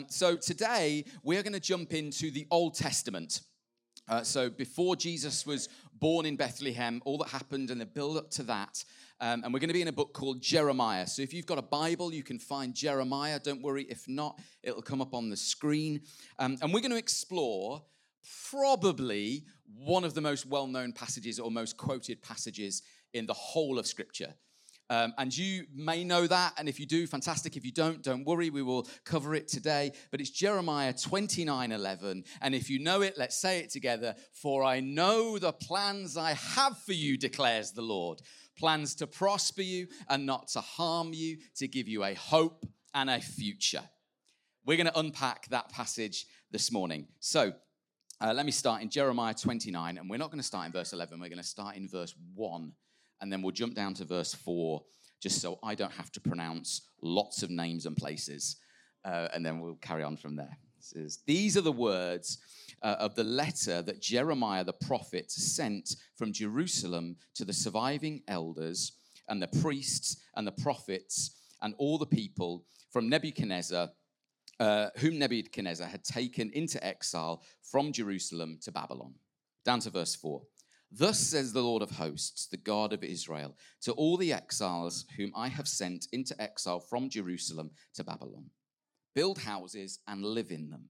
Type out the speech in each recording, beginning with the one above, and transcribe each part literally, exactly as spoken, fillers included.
so today we're going to jump into the Old Testament. Uh, so before Jesus was born in Bethlehem, all that happened and the build up to that. Um, and we're going to be in a book called Jeremiah. So if you've got a Bible, you can find Jeremiah. Don't worry, if not, it'll come up on the screen. Um, and we're going to explore probably one of the most well-known passages or most quoted passages in the whole of Scripture. Um, and you may know that, and if you do, fantastic. If you don't, don't worry, we will cover it today. But it's Jeremiah twenty-nine eleven, and if you know it, let's say it together. For I know the plans I have for you, declares the Lord. Plans to prosper you and not to harm you, to give you a hope and a future. We're going to unpack that passage this morning. So uh, let me start in Jeremiah twenty-nine, and we're not going to start in verse eleven. We're going to start in verse one. And then we'll jump down to verse four, just so I don't have to pronounce lots of names and places. Uh, and then we'll carry on from there. It says, these are the words uh, of the letter that Jeremiah the prophet sent from Jerusalem to the surviving elders and the priests and the prophets and all the people from Nebuchadnezzar, uh, whom Nebuchadnezzar had taken into exile from Jerusalem to Babylon. Down to verse four. Thus says the Lord of hosts, the God of Israel, to all the exiles whom I have sent into exile from Jerusalem to Babylon. Build houses and live in them.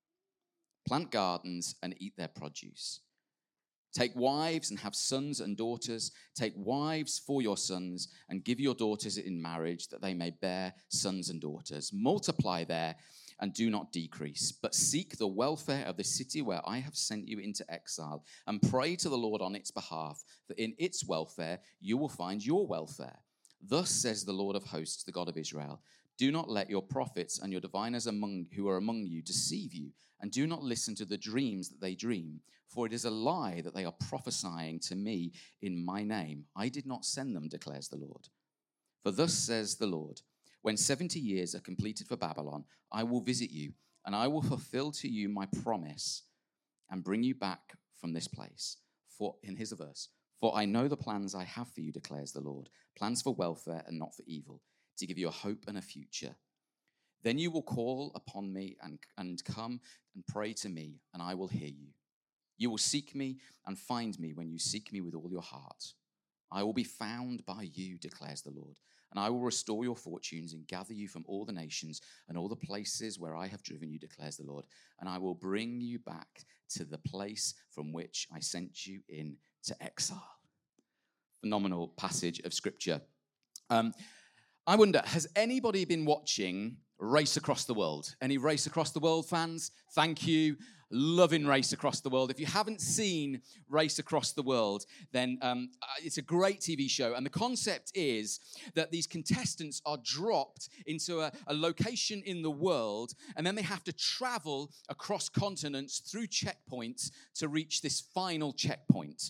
Plant gardens and eat their produce. Take wives and have sons and daughters. Take wives for your sons and give your daughters in marriage that they may bear sons and daughters. Multiply there and do not decrease, but seek the welfare of the city where I have sent you into exile, and pray to the Lord on its behalf, for in its welfare you will find your welfare. Thus says the Lord of hosts, the God of Israel, do not let your prophets and your diviners among who are among you deceive you, and do not listen to the dreams that they dream, for it is a lie that they are prophesying to me in my name. I did not send them, declares the Lord. For thus says the Lord, when seventy years are completed for Babylon, I will visit you, and I will fulfill to you my promise and bring you back from this place. For, in his verse, for I know the plans I have for you, declares the Lord, plans for welfare and not for evil, to give you a hope and a future. Then you will call upon me and, and come and pray to me, and I will hear you. You will seek me and find me when you seek me with all your heart. I will be found by you, declares the Lord. And I will restore your fortunes and gather you from all the nations and all the places where I have driven you, declares the Lord. And I will bring you back to the place from which I sent you into exile. Phenomenal passage of Scripture. Um, I wonder, has anybody been watching Race Across the World? Any Race Across the World fans? Thank you. Loving Race Across the World. If you haven't seen Race Across the World, then um, it's a great T V show. And the concept is that these contestants are dropped into a, a location in the world, and then they have to travel across continents through checkpoints to reach this final checkpoint.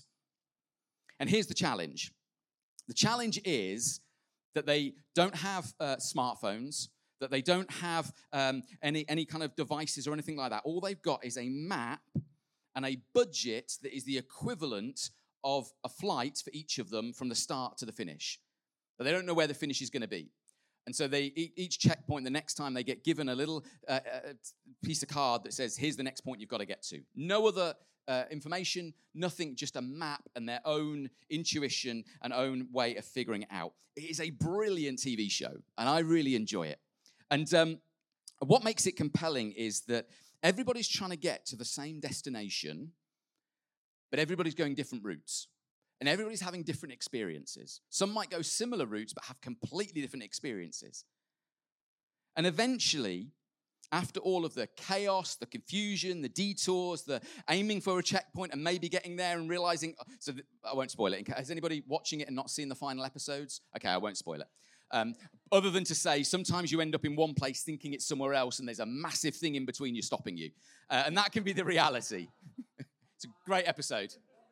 And here's the challenge. The challenge is that they don't have uh, smartphones, that they don't have um, any, any kind of devices or anything like that. All they've got is a map and a budget that is the equivalent of a flight for each of them from the start to the finish. But they don't know where the finish is going to be. And so they each checkpoint, the next time they get given a little uh, piece of card that says, here's the next point you've got to get to. No other uh, information, nothing, just a map and their own intuition and own way of figuring it out. It is a brilliant T V show, and I really enjoy it. And um, what makes it compelling is that everybody's trying to get to the same destination, but everybody's going different routes. And everybody's having different experiences. Some might go similar routes, but have completely different experiences. And eventually, after all of the chaos, the confusion, the detours, the aiming for a checkpoint and maybe getting there and realizing, so th- I won't spoil it. Has anybody watching it and not seen the final episodes? Okay, I won't spoil it. Um, other than to say, sometimes you end up in one place thinking it's somewhere else, and there's a massive thing in between you stopping you. Uh, and that can be the reality. It's a great episode.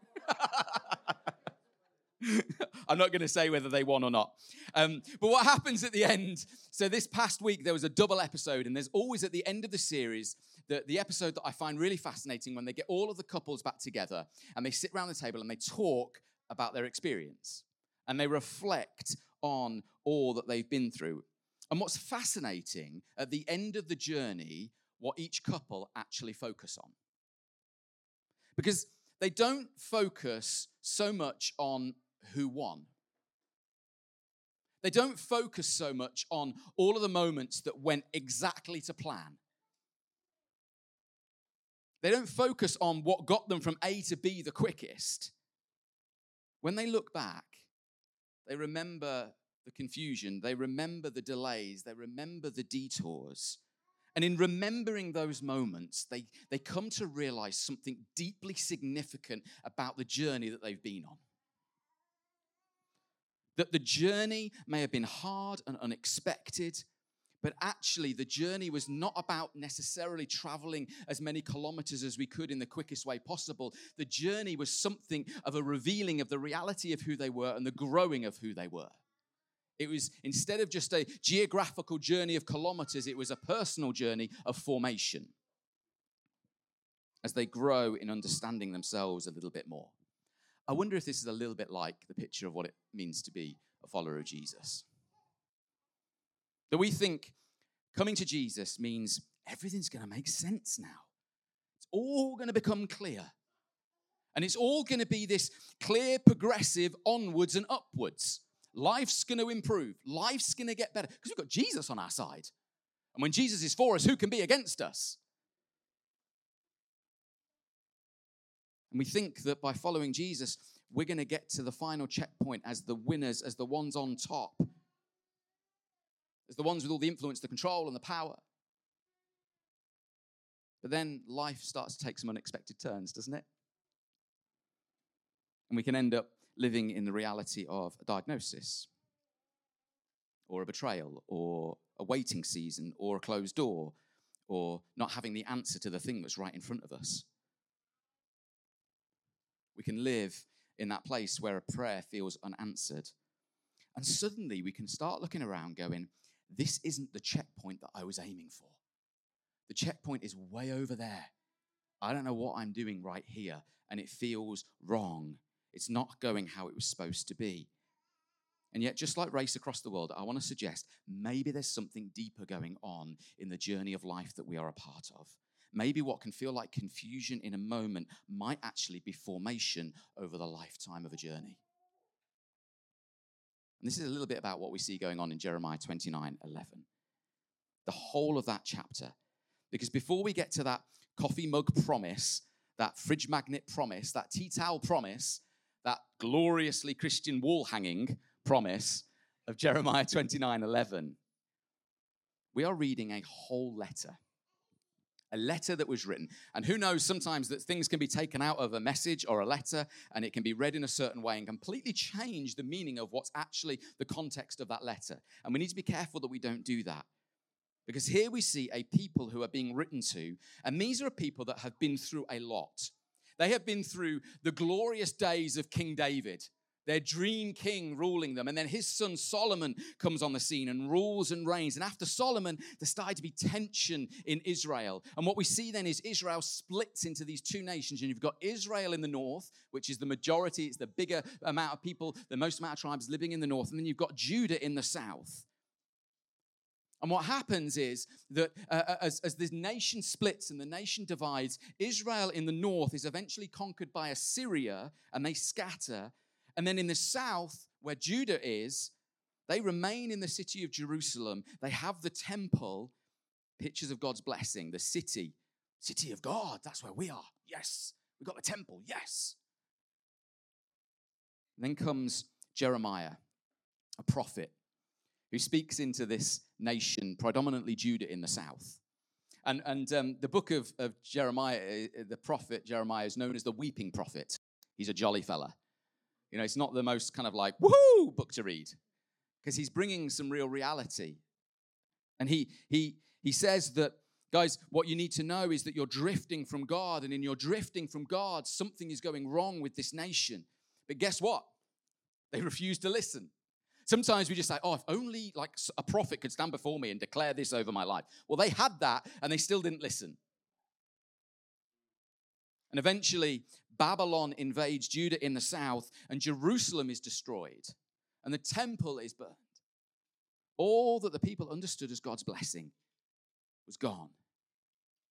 I'm not going to say whether they won or not. Um, but what happens at the end, so this past week there was a double episode, and there's always at the end of the series, the, the episode that I find really fascinating when they get all of the couples back together, and they sit around the table and they talk about their experience. And they reflect on all that they've been through. And what's fascinating, at the end of the journey, what each couple actually focus on. Because they don't focus so much on who won. They don't focus so much on all of the moments that went exactly to plan. They don't focus on what got them from A to B the quickest. When they look back, they remember the confusion, they remember the delays, they remember the detours. And in remembering those moments, they, they come to realize something deeply significant about the journey that they've been on. That the journey may have been hard and unexpected, but actually the journey was not about necessarily traveling as many kilometers as we could in the quickest way possible. The journey was something of a revealing of the reality of who they were and the growing of who they were. It was, instead of just a geographical journey of kilometers, it was a personal journey of formation as they grow in understanding themselves a little bit more. I wonder if this is a little bit like the picture of what it means to be a follower of Jesus. That we think coming to Jesus means everything's going to make sense now. It's all going to become clear. And it's all going to be this clear, progressive, onwards and upwards. Life's going to improve. Life's going to get better because we've got Jesus on our side. And when Jesus is for us, who can be against us? And we think that by following Jesus, we're going to get to the final checkpoint as the winners, as the ones on top, as the ones with all the influence, the control, and the power. But then life starts to take some unexpected turns, doesn't it? And we can end up living in the reality of a diagnosis, or a betrayal, or a waiting season, or a closed door, or not having the answer to the thing that's right in front of us. We can live in that place where a prayer feels unanswered. And suddenly we can start looking around going, this isn't the checkpoint that I was aiming for. The checkpoint is way over there. I don't know what I'm doing right here, and it feels wrong. It's not going how it was supposed to be. And yet, just like Race Across the World, I want to suggest maybe there's something deeper going on in the journey of life that we are a part of. Maybe what can feel like confusion in a moment might actually be formation over the lifetime of a journey. And this is a little bit about what we see going on in Jeremiah twenty-nine eleven. The whole of that chapter. Because before we get to that coffee mug promise, that fridge magnet promise, that tea towel promise, that gloriously Christian wall hanging promise of Jeremiah twenty-nine eleven, we are reading a whole letter. A letter that was written. And who knows, sometimes that things can be taken out of a message or a letter and it can be read in a certain way and completely change the meaning of what's actually the context of that letter. And we need to be careful that we don't do that. Because here we see a people who are being written to, and these are people that have been through a lot. They have been through the glorious days of King David, their dream king ruling them. And then his son Solomon comes on the scene and rules and reigns. And after Solomon, there started to be tension in Israel. And what we see then is Israel splits into these two nations. And you've got Israel in the north, which is the majority. It's the bigger amount of people, the most amount of tribes living in the north. And then you've got Judah in the south. And what happens is that uh, as, as this nation splits and the nation divides, Israel in the north is eventually conquered by Assyria and they scatter. And then in the south, where Judah is, they remain in the city of Jerusalem. They have the temple, pictures of God's blessing, the city, city of God. That's where we are. Yes. We've got the temple. Yes. Then comes Jeremiah, a prophet, who speaks into this nation, predominantly Judah in the south. And, and um, the book of, of Jeremiah, the prophet Jeremiah, is known as the weeping prophet. He's a jolly fella. You know, it's not the most kind of like, woohoo, book to read. Because he's bringing some real reality. And he, he, he says that, guys, what you need to know is that you're drifting from God. And in your drifting from God, something is going wrong with this nation. But guess what? They refuse to listen. Sometimes we just say, oh, if only like a prophet could stand before me and declare this over my life. Well, they had that and they still didn't listen. And eventually, Babylon invades Judah in the south and Jerusalem is destroyed and the temple is burned. All that the people understood as God's blessing was gone.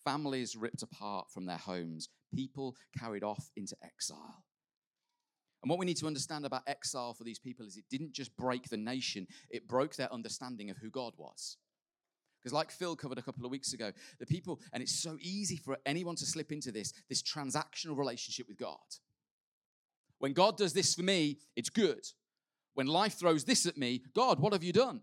families ripped apart from their homes, people carried off into exile. And what we need to understand about exile for these people is it didn't just break the nation, it broke their understanding of who God was. Because like Phil covered a couple of weeks ago, the people, and it's so easy for anyone to slip into this, this transactional relationship with God. When God does this for me, it's good. When life throws this at me, God, what have you done?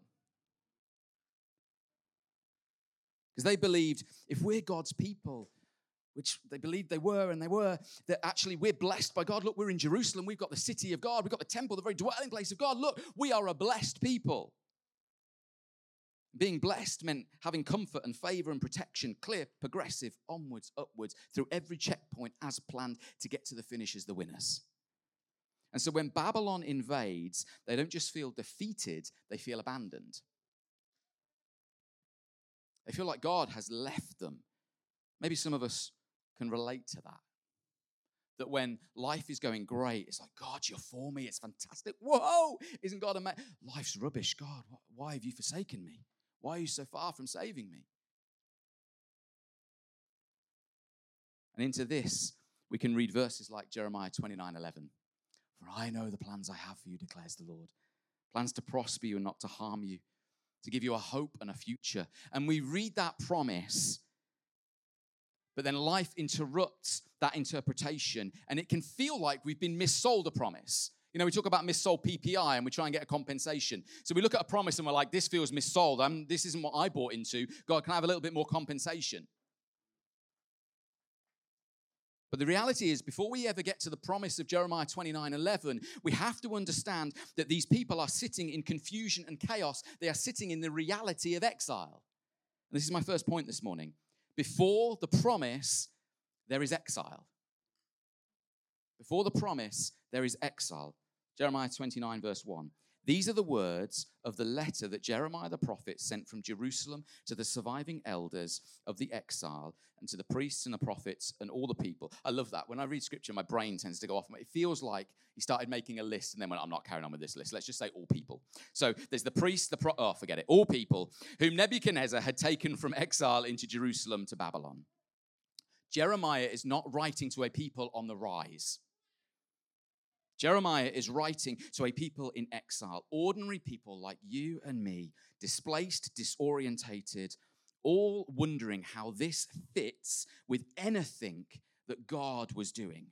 Because they believed if we're God's people, which they believed they were, and they were, that actually we're blessed by God. Look, we're in Jerusalem. We've got the city of God. We've got the temple, the very dwelling place of God. Look, we are a blessed people. Being blessed meant having comfort and favor and protection, clear, progressive, onwards, upwards, through every checkpoint as planned to get to the finish as the winners. And so when Babylon invades, they don't just feel defeated, they feel abandoned. They feel like God has left them. Maybe some of us can relate to that. That when life is going great, it's like, God, you're for me. It's fantastic. Whoa, isn't God amazing? Life's rubbish. God, why have you forsaken me? Why are you so far from saving me? And into this, we can read verses like Jeremiah twenty-nine eleven. For I know the plans I have for you, declares the Lord. Plans to prosper you and not to harm you, to give you a hope and a future. And we read that promise, but then life interrupts that interpretation, and it can feel like we've been missold a promise. You know, we talk about missold P P I, and we try and get a compensation. So we look at a promise, and we're like, this feels missold. I'm, this isn't what I bought into. God, can I have a little bit more compensation? But the reality is, before we ever get to the promise of Jeremiah twenty-nine eleven, we have to understand that these people are sitting in confusion and chaos. They are sitting in the reality of exile. And this is my first point this morning. Before the promise, there is exile. Before the promise, there is exile. Jeremiah twenty-nine, verse one. These are the words of the letter that Jeremiah the prophet sent from Jerusalem to the surviving elders of the exile and to the priests and the prophets and all the people. I love that. When I read scripture, my brain tends to go off. It feels like he started making a list and then went, I'm not carrying on with this list. Let's just say all people. So there's the priests, the pro- oh, forget it, all people whom Nebuchadnezzar had taken from exile into Jerusalem to Babylon. Jeremiah is not writing to a people on the rise. Jeremiah is writing to a people in exile, ordinary people like you and me, displaced, disorientated, all wondering how this fits with anything that God was doing.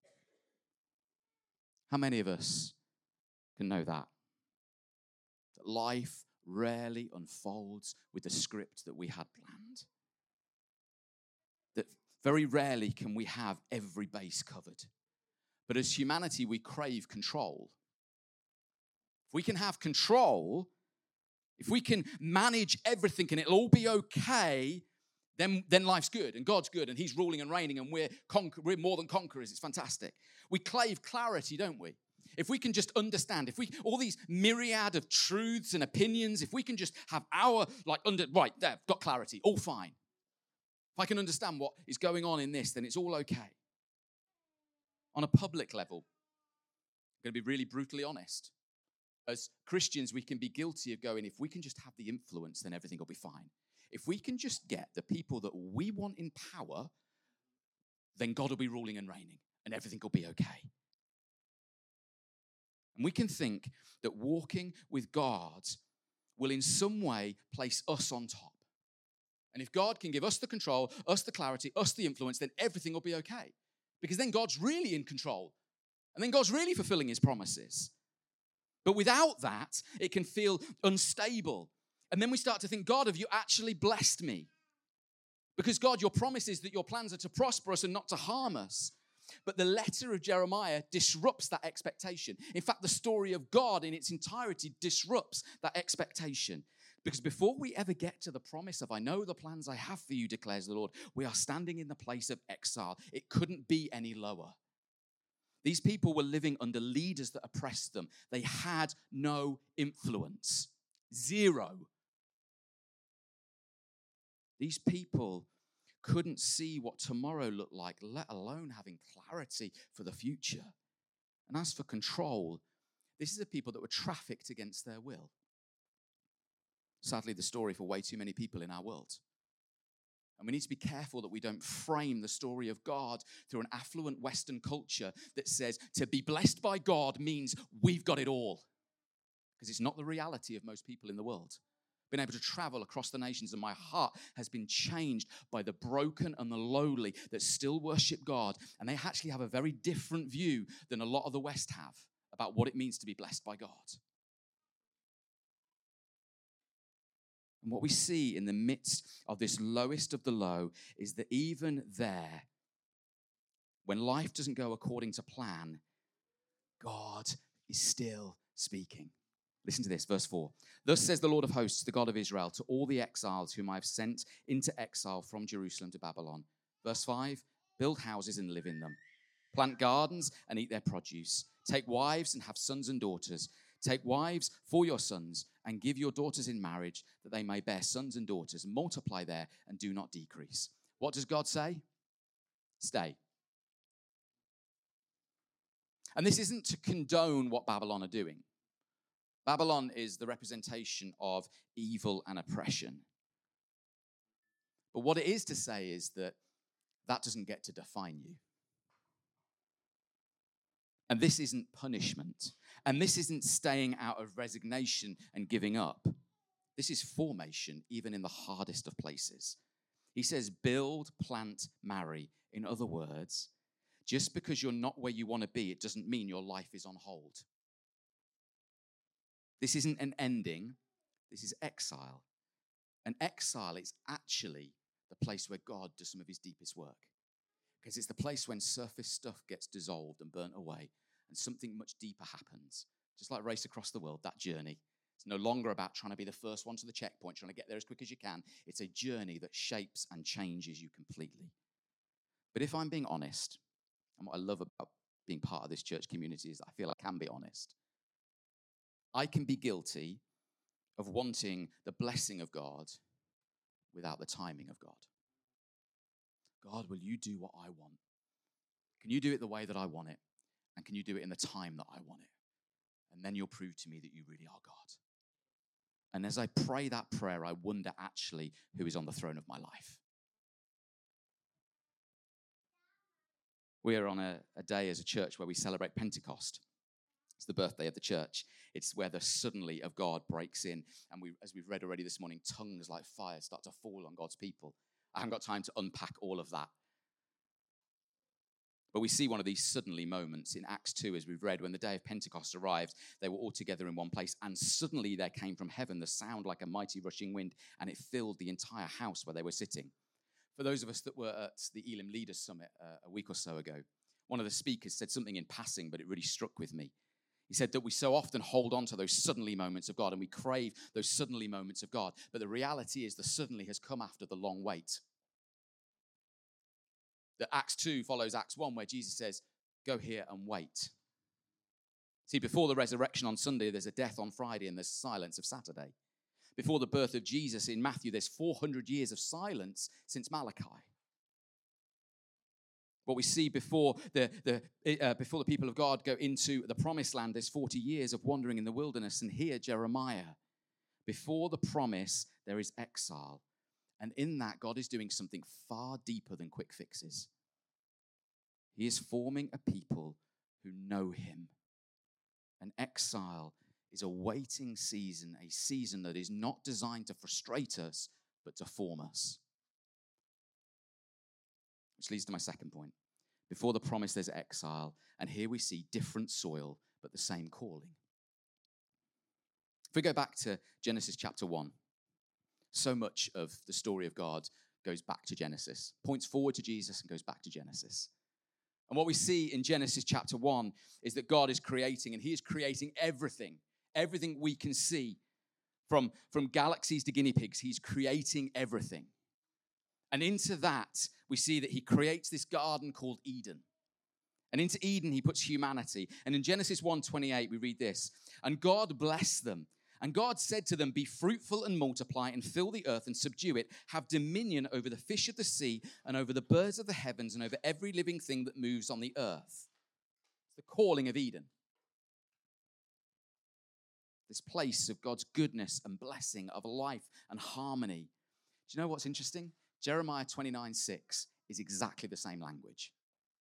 How many of us can know that? That life rarely unfolds with the script that we had planned. That very rarely can we have every base covered. But as humanity, we crave control. If we can have control, if we can manage everything and it'll all be okay, then, then life's good and God's good and he's ruling and reigning and we're, conquer- we're more than conquerors. It's fantastic. We crave clarity, don't we? If we can just understand, if we, all these myriad of truths and opinions, if we can just have our, like, under, right, there, got clarity, all fine. If I can understand what is going on in this, then it's all okay. On a public level, I'm going to be really brutally honest. As Christians, we can be guilty of going, if we can just have the influence, then everything will be fine. If we can just get the people that we want in power, then God will be ruling and reigning, and everything will be okay. And we can think that walking with God will in some way place us on top. And if God can give us the control, us the clarity, us the influence, then everything will be okay. Because then God's really in control. And then God's really fulfilling his promises. But without that, it can feel unstable. And then we start to think, God, have you actually blessed me? Because God, your promise is that your plans are to prosper us and not to harm us. But the letter of Jeremiah disrupts that expectation. In fact, the story of God in its entirety disrupts that expectation. Because before we ever get to the promise of, I know the plans I have for you, declares the Lord, we are standing in the place of exile. It couldn't be any lower. These people were living under leaders that oppressed them. They had no influence. Zero. These people couldn't see what tomorrow looked like, let alone having clarity for the future. And as for control, this is the people that were trafficked against their will. Sadly, the story for way too many people in our world. And we need to be careful that we don't frame the story of God through an affluent Western culture that says to be blessed by God means we've got it all. Because it's not the reality of most people in the world. Been able to travel across the nations, and my heart has been changed by the broken and the lowly that still worship God. And they actually have a very different view than a lot of the West have about what it means to be blessed by God. And what we see in the midst of this lowest of the low is that even there, when life doesn't go according to plan, God is still speaking. Listen to this, verse four. Thus says the Lord of hosts, the God of Israel, to all the exiles whom I have sent into exile from Jerusalem to Babylon. Verse five, build houses and live in them. Plant gardens and eat their produce. Take wives and have sons and daughters. Take wives for your sons and give your daughters in marriage that they may bear sons and daughters. Multiply there and do not decrease. What does God say? Stay. And this isn't to condone what Babylon are doing. Babylon is the representation of evil and oppression. But what it is to say is that that doesn't get to define you. And this isn't punishment. And this isn't staying out of resignation and giving up. This is formation, even in the hardest of places. He says, build, plant, marry. In other words, just because you're not where you want to be, it doesn't mean your life is on hold. This isn't an ending. This is exile. And exile is actually the place where God does some of his deepest work. Because it's the place when surface stuff gets dissolved and burnt away and something much deeper happens. Just like Race Across the World, that journey. It's no longer about trying to be the first one to the checkpoint, trying to get there as quick as you can. It's a journey that shapes and changes you completely. But if I'm being honest, and what I love about being part of this church community is that I feel I can be honest. I can be guilty of wanting the blessing of God without the timing of God. God, will you do what I want? Can you do it the way that I want it? And can you do it in the time that I want it? And then you'll prove to me that you really are God. And as I pray that prayer, I wonder actually who is on the throne of my life. We are on a, a day as a church where we celebrate Pentecost. It's the birthday of the church. It's where the suddenly of God breaks in. And we, as we've read already this morning, tongues like fire start to fall on God's people. I haven't got time to unpack all of that. But we see one of these suddenly moments in Acts two, as we've read, when the day of Pentecost arrived, they were all together in one place, and suddenly there came from heaven the sound like a mighty rushing wind, and it filled the entire house where they were sitting. For those of us that were at the Elim Leaders Summit uh, a week or so ago, one of the speakers said something in passing, but it really struck with me. He said that we so often hold on to those suddenly moments of God, and we crave those suddenly moments of God, but the reality is the suddenly has come after the long wait. That Acts two follows Acts one, where Jesus says, go here and wait. See, before the resurrection on Sunday, there's a death on Friday and there's silence of Saturday. Before the birth of Jesus in Matthew, there's four hundred years of silence since Malachi. What we see before the, the, uh, before the people of God go into the promised land, there's forty years of wandering in the wilderness. And here, Jeremiah, before the promise, there is exile. And in that, God is doing something far deeper than quick fixes. He is forming a people who know him. An exile is a waiting season, a season that is not designed to frustrate us, but to form us. Which leads to my second point. Before the promise, there's exile. And here we see different soil, but the same calling. If we go back to Genesis chapter one, so much of the story of God goes back to Genesis, points forward to Jesus and goes back to Genesis. And what we see in Genesis chapter one is that God is creating, and he is creating everything, everything we can see, from, from galaxies to guinea pigs. He's creating everything. And into that, we see that he creates this garden called Eden. And into Eden, he puts humanity. And in Genesis one twenty-eight, we read this, and God blessed them. And God said to them, be fruitful and multiply and fill the earth and subdue it. Have dominion over the fish of the sea and over the birds of the heavens and over every living thing that moves on the earth. It's the calling of Eden. This place of God's goodness and blessing, of life and harmony. Do you know what's interesting? Jeremiah twenty-nine six is exactly the same language.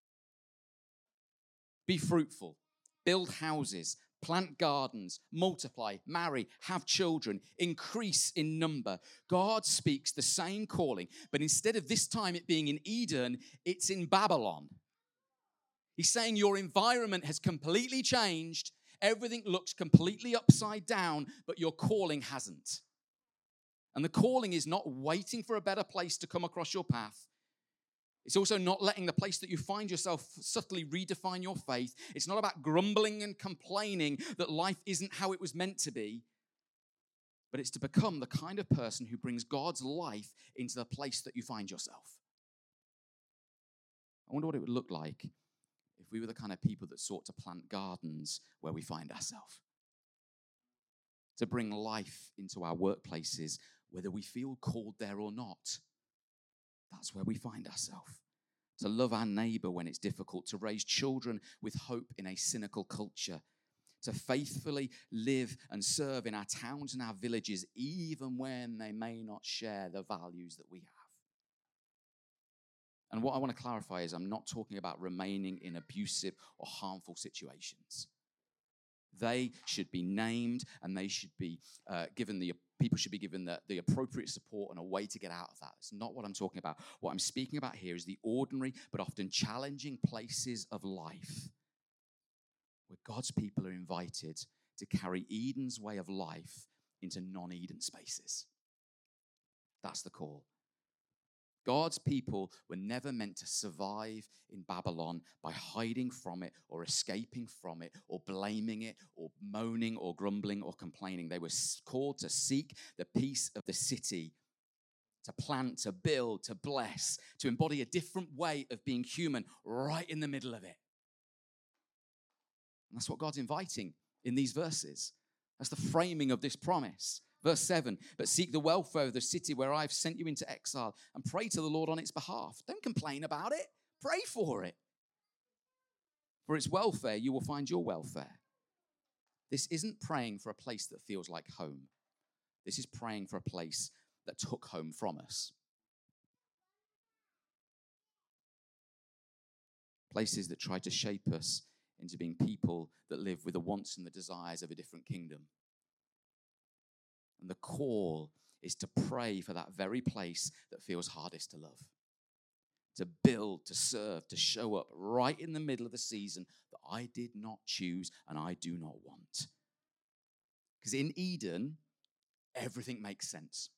Be fruitful, build houses, plant gardens, multiply, marry, have children, increase in number. God speaks the same calling, but instead of this time it being in Eden, it's in Babylon. He's saying your environment has completely changed. Everything looks completely upside down, but your calling hasn't. And the calling is not waiting for a better place to come across your path. It's also not letting the place that you find yourself subtly redefine your faith. It's not about grumbling and complaining that life isn't how it was meant to be. But it's to become the kind of person who brings God's life into the place that you find yourself. I wonder what it would look like if we were the kind of people that sought to plant gardens where we find ourselves. To bring life into our workplaces, whether we feel called there or not. That's where we find ourselves. To love our neighbor when it's difficult, to raise children with hope in a cynical culture, to faithfully live and serve in our towns and our villages, even when they may not share the values that we have. And what I want to clarify is I'm not talking about remaining in abusive or harmful situations. They should be named, and they should be uh, given the people should be given the, the appropriate support and a way to get out of that. It's not what I'm talking about. What I'm speaking about here is the ordinary but often challenging places of life where God's people are invited to carry Eden's way of life into non-Eden spaces. That's the call. God's people were never meant to survive in Babylon by hiding from it or escaping from it or blaming it or moaning or grumbling or complaining. They were called to seek the peace of the city, to plant, to build, to bless, to embody a different way of being human right in the middle of it. And that's what God's inviting in these verses. That's the framing of this promise. Verse seven, but seek the welfare of the city where I've sent you into exile and pray to the Lord on its behalf. Don't complain about it. Pray for it. For its welfare, you will find your welfare. This isn't praying for a place that feels like home. This is praying for a place that took home from us. Places that try to shape us into being people that live with the wants and the desires of a different kingdom. And the call is to pray for that very place that feels hardest to love. To build, to serve, to show up right in the middle of the season that I did not choose and I do not want. Because in Eden, everything makes sense.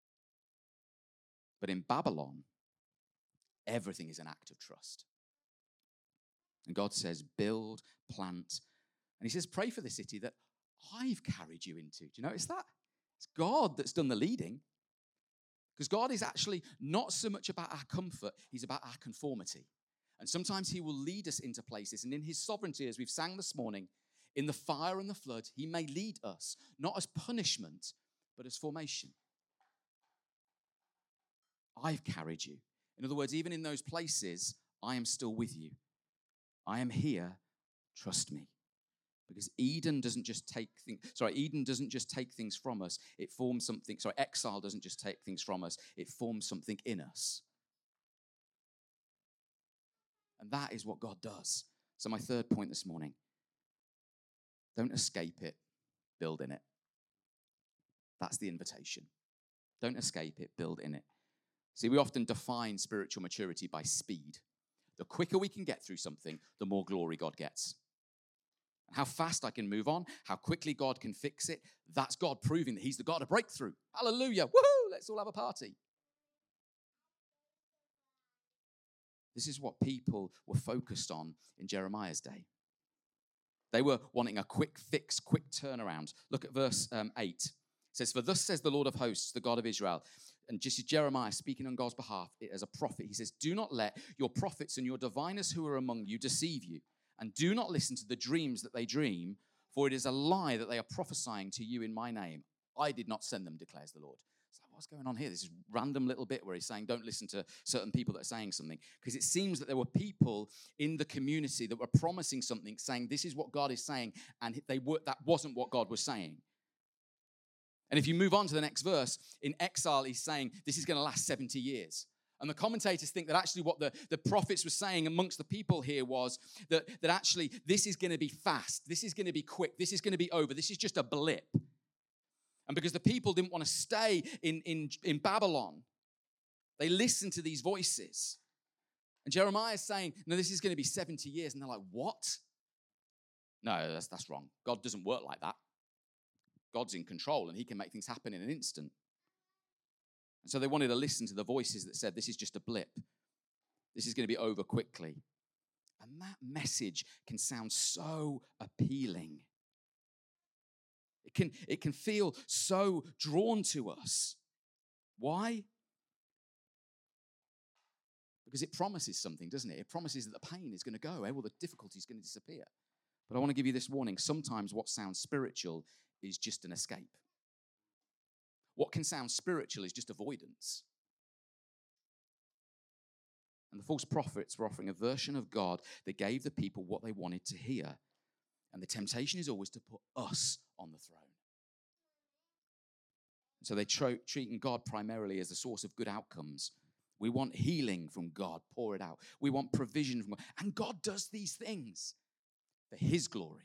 But in Babylon, everything is an act of trust. And God says, build, plant. And he says, pray for the city that I've carried you into. Do you notice that? It's God that's done the leading. Because God is actually not so much about our comfort, he's about our conformity. And sometimes he will lead us into places. And in his sovereignty, as we've sang this morning, in the fire and the flood, he may lead us, not as punishment, but as formation. I've carried you. In other words, even in those places, I am still with you. I am here. Trust me. Because Eden doesn't just take things, sorry, Eden doesn't just take things from us. It forms something, sorry, exile doesn't just take things from us. It forms something in us. And that is what God does. So my third point this morning, don't escape it, build in it. That's the invitation. Don't escape it, build in it. See, we often define spiritual maturity by speed. The quicker we can get through something, the more glory God gets. How fast I can move on, how quickly God can fix it, that's God proving that he's the God of breakthrough. Hallelujah. Woohoo! Let's all have a party. This is what people were focused on in Jeremiah's day. They were wanting a quick fix, quick turnaround. Look at verse um, eight. It says, for thus says the Lord of hosts, the God of Israel. And just as Jeremiah speaking on God's behalf as a prophet, he says, do not let your prophets and your diviners who are among you deceive you. And do not listen to the dreams that they dream, for it is a lie that they are prophesying to you in my name. I did not send them, declares the Lord. So what's going on here? This is random little bit where he's saying don't listen to certain people that are saying something. Because it seems that there were people in the community that were promising something, saying this is what God is saying, and they were, that wasn't what God was saying. And if you move on to the next verse, in exile, he's saying this is going to last seventy years. And the commentators think that actually what the, the prophets were saying amongst the people here was that, that actually this is going to be fast. This is going to be quick. This is going to be over. This is just a blip. And because the people didn't want to stay in, in, in Babylon, they listened to these voices. And Jeremiah is saying, no, this is going to be seventy years. And they're like, what? No, that's, that's wrong. God doesn't work like that. God's in control and he can make things happen in an instant. And so they wanted to listen to the voices that said, this is just a blip. This is going to be over quickly. And that message can sound so appealing. It can, it can feel so drawn to us. Why? Because it promises something, doesn't it? It promises that the pain is going to go, all the difficulty is going to disappear. But I want to give you this warning. Sometimes what sounds spiritual is just an escape. What can sound spiritual is just avoidance. And the false prophets were offering a version of God that gave the people what they wanted to hear. And the temptation is always to put us on the throne. So they're tro- treating God primarily as the source of good outcomes. We want healing from God, pour it out. We want provision from God. And God does these things for his glory.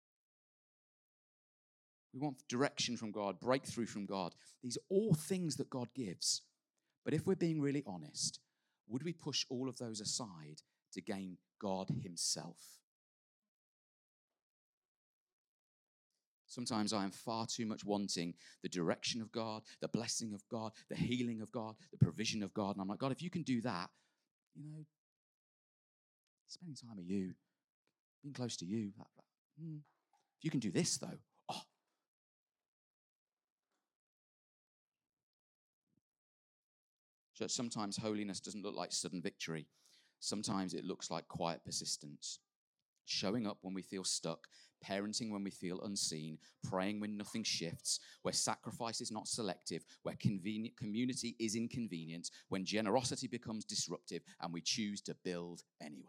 We want direction from God, breakthrough from God. These are all things that God gives. But if we're being really honest, would we push all of those aside to gain God himself? Sometimes I am far too much wanting the direction of God, the blessing of God, the healing of God, the provision of God. And I'm like, God, if you can do that, you know, spending time with you, being close to you, that, that, mm. If you can do this, though, oh. So sometimes holiness doesn't look like sudden victory. Sometimes it looks like quiet persistence. Showing up when we feel stuck, parenting when we feel unseen, praying when nothing shifts, where sacrifice is not selective, where convenient community is inconvenient, when generosity becomes disruptive, and we choose to build anyway.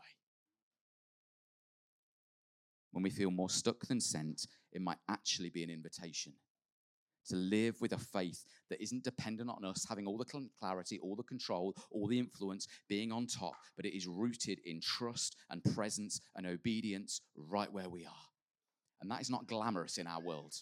When we feel more stuck than sent, it might actually be an invitation to live with a faith that isn't dependent on us having all the clarity, all the control, all the influence, being on top, but it is rooted in trust and presence and obedience right where we are. And that is not glamorous in our world,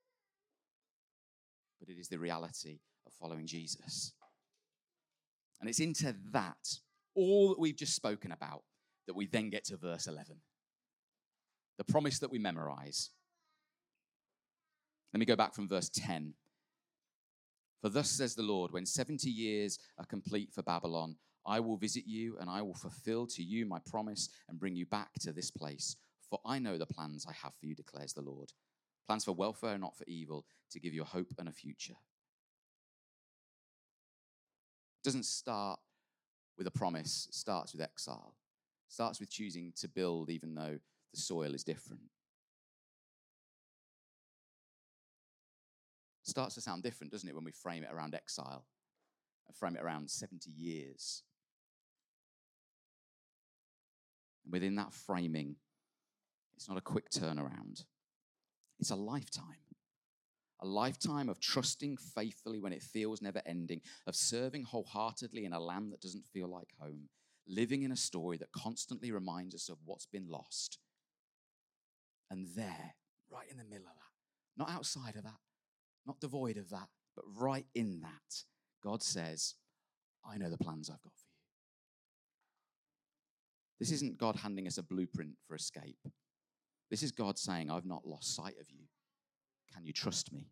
but it is the reality of following Jesus. And it's into that, all that we've just spoken about, that we then get to verse eleven. The promise that we memorize. Let me go back from verse ten. For thus says the Lord, when seventy years are complete for Babylon, I will visit you and I will fulfill to you my promise and bring you back to this place. For I know the plans I have for you, declares the Lord. Plans for welfare, not for evil, to give you a hope and a future. It doesn't start with a promise. It starts with exile. It starts with choosing to build even though the soil is different. It starts to sound different, doesn't it, when we frame it around exile and frame it around seventy years. And within that framing, it's not a quick turnaround. It's a lifetime. A lifetime of trusting faithfully when it feels never ending, of serving wholeheartedly in a land that doesn't feel like home, living in a story that constantly reminds us of what's been lost. And there, right in the middle of that, not outside of that, not devoid of that, but right in that, God says, I know the plans I've got for you. This isn't God handing us a blueprint for escape. This is God saying, I've not lost sight of you. Can you trust me?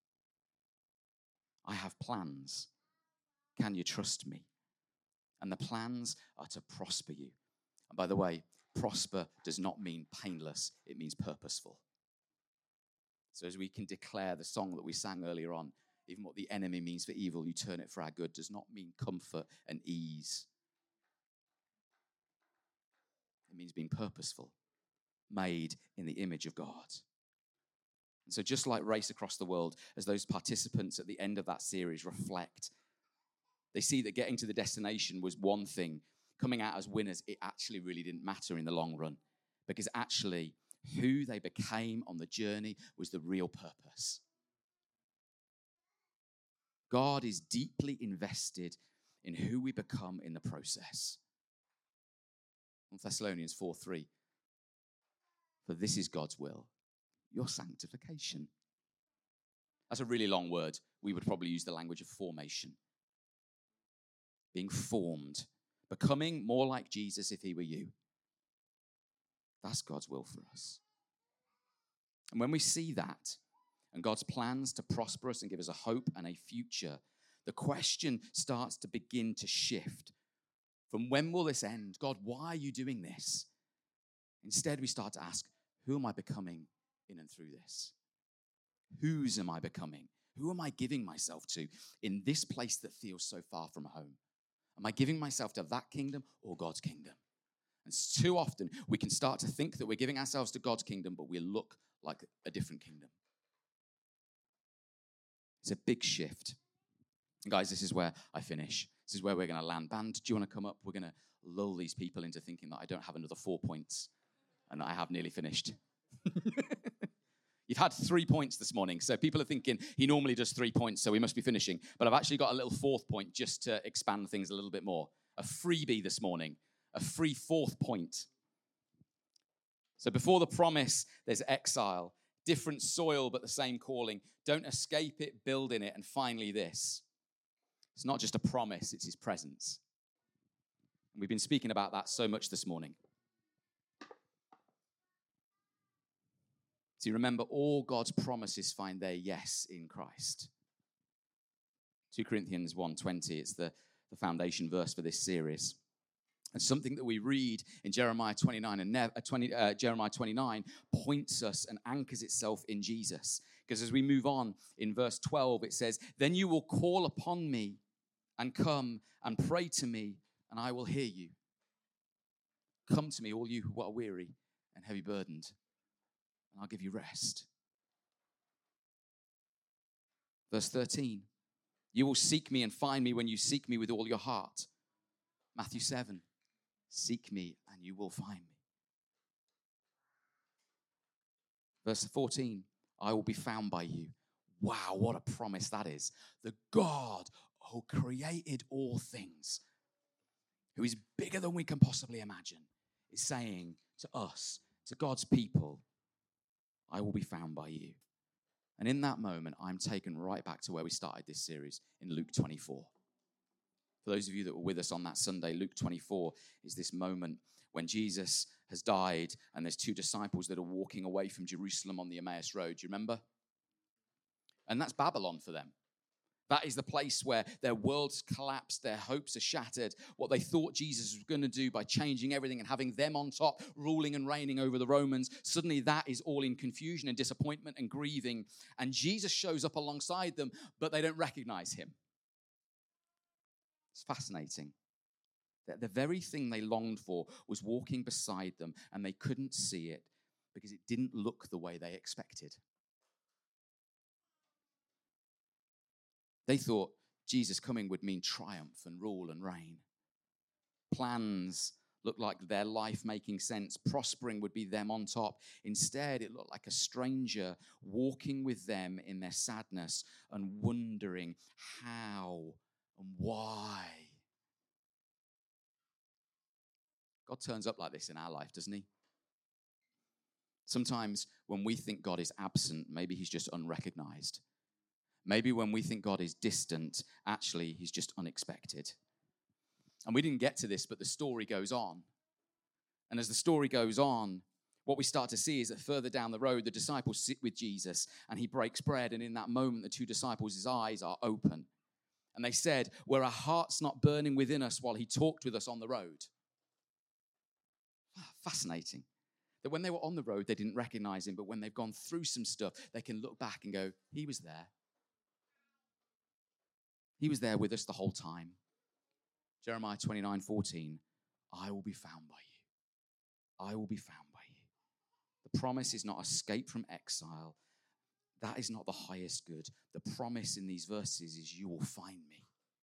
I have plans. Can you trust me? And the plans are to prosper you. And by the way, prosper does not mean painless. It means purposeful. So as we can declare the song that we sang earlier on, even what the enemy means for evil, you turn it for our good, does not mean comfort and ease. It means being purposeful, made in the image of God. And so just like Race Across the World, as those participants at the end of that series reflect, they see that getting to the destination was one thing. Coming out as winners, it actually really didn't matter in the long run, because actually who they became on the journey was the real purpose. God is deeply invested in who we become in the process. First Thessalonians four three. For this is God's will, your sanctification. That's a really long word. We would probably use the language of formation. Being formed, becoming more like Jesus if he were you. That's God's will for us. And when we see that, and God's plans to prosper us and give us a hope and a future, the question starts to begin to shift from when will this end? God, why are you doing this? Instead, we start to ask, who am I becoming in and through this? Whose am I becoming? Who am I giving myself to in this place that feels so far from home? Am I giving myself to that kingdom or God's kingdom? And too often, we can start to think that we're giving ourselves to God's kingdom, but we look like a different kingdom. It's a big shift. And guys, this is where I finish. This is where we're going to land. Band, do you want to come up? We're going to lull these people into thinking that I don't have another four points and I have nearly finished. You've had three points this morning, so people are thinking he normally does three points, so we must be finishing. But I've actually got a little fourth point just to expand things a little bit more. A freebie this morning, a free fourth point. So before the promise, there's exile. Different soil, but the same calling. Don't escape it, build in it. And finally this. It's not just a promise, it's his presence. And we've been speaking about that so much this morning. See, remember, all God's promises find their yes in Christ. Second Corinthians one twenty, it's the, the foundation verse for this series. And something that we read in Jeremiah twenty-nine and uh, twenty, uh, Jeremiah twenty-nine points us and anchors itself in Jesus. Because as we move on in verse twelve, it says, then you will call upon me and come and pray to me, and I will hear you. Come to me, all you who are weary and heavy burdened, and I'll give you rest. Verse thirteen, you will seek me and find me when you seek me with all your heart. Matthew seven, seek me and you will find me. Verse fourteen, I will be found by you. Wow, what a promise that is. The God who created all things, who is bigger than we can possibly imagine, is saying to us, to God's people, I will be found by you. And in that moment, I'm taken right back to where we started this series in Luke twenty-four. For those of you that were with us on that Sunday, Luke twenty-four is this moment when Jesus has died and there's two disciples that are walking away from Jerusalem on the Emmaus Road. Do you remember? And that's Babylon for them. That is the place where their worlds collapsed, their hopes are shattered. What they thought Jesus was going to do by changing everything and having them on top, ruling and reigning over the Romans, suddenly that is all in confusion and disappointment and grieving. And Jesus shows up alongside them, but they don't recognize him. It's fascinating. That the very thing they longed for was walking beside them, and they couldn't see it because it didn't look the way they expected. They thought Jesus coming would mean triumph and rule and reign. Plans looked like their life making sense. Prospering would be them on top. Instead, it looked like a stranger walking with them in their sadness and wondering how and why. God turns up like this in our life, doesn't he? Sometimes when we think God is absent, maybe he's just unrecognized. Maybe when we think God is distant, actually, he's just unexpected. And we didn't get to this, but the story goes on. And as the story goes on, what we start to see is that further down the road, the disciples sit with Jesus, and he breaks bread. And in that moment, the two disciples' eyes are open. And they said, were our hearts not burning within us while he talked with us on the road? Fascinating. That when they were on the road, they didn't recognize him. But when they've gone through some stuff, they can look back and go, he was there. He was there with us the whole time. Jeremiah twenty-nine fourteen, I will be found by you. I will be found by you. The promise is not escape from exile. That is not the highest good. The promise in these verses is you will find me.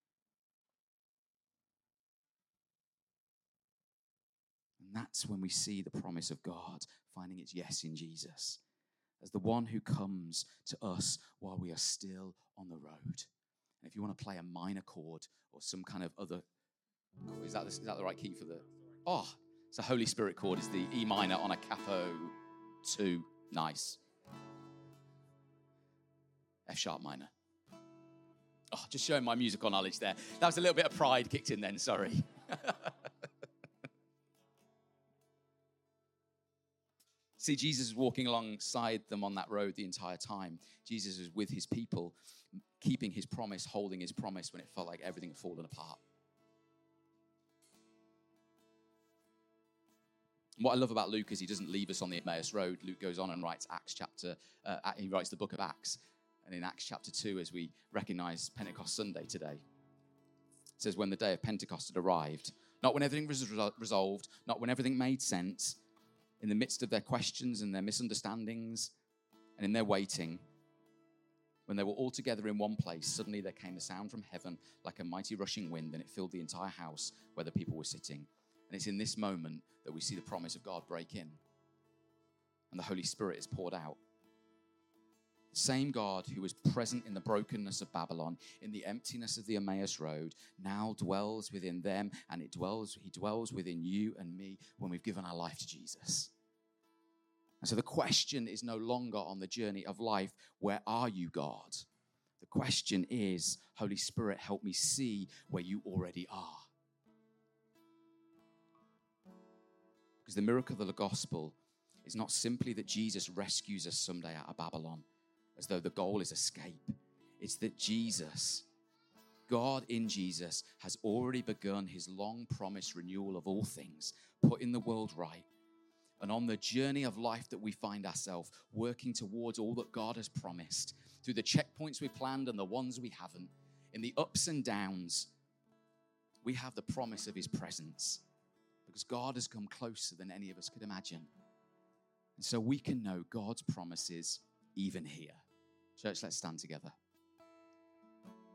And that's when we see the promise of God finding its yes in Jesus as the one who comes to us while we are still on the road. And if you want to play a minor chord or some kind of other, is that the, is that the right key for the, oh, it's a Holy Spirit chord. It's the E minor on a capo two. Nice. F sharp minor. Oh, just showing my musical knowledge there. That was a little bit of pride kicked in then, sorry. See, Jesus is walking alongside them on that road the entire time. Jesus is with his people, keeping his promise, holding his promise when it felt like everything had fallen apart. What I love about Luke is he doesn't leave us on the Emmaus Road. Luke goes on and writes Acts chapter, uh, he writes the book of Acts. And in Acts chapter two, as we recognize Pentecost Sunday today, it says, when the day of Pentecost had arrived, not when everything was resolved, not when everything made sense, in the midst of their questions and their misunderstandings and in their waiting, when they were all together in one place, suddenly there came a sound from heaven like a mighty rushing wind, and it filled the entire house where the people were sitting. And it's in this moment that we see the promise of God break in, and the Holy Spirit is poured out. The same God who was present in the brokenness of Babylon, in the emptiness of the Emmaus Road, now dwells within them, and it dwells, he dwells within you and me when we've given our life to Jesus. And so the question is no longer on the journey of life, where are you, God? The question is, Holy Spirit, help me see where you already are. Because the miracle of the gospel is not simply that Jesus rescues us someday out of Babylon, as though the goal is escape. It's that Jesus, God in Jesus, has already begun his long-promised renewal of all things, putting the world right. And on the journey of life that we find ourselves, working towards all that God has promised, through the checkpoints we planned and the ones we haven't, in the ups and downs, we have the promise of his presence. Because God has come closer than any of us could imagine. And so we can know God's promises even here. Church, let's stand together.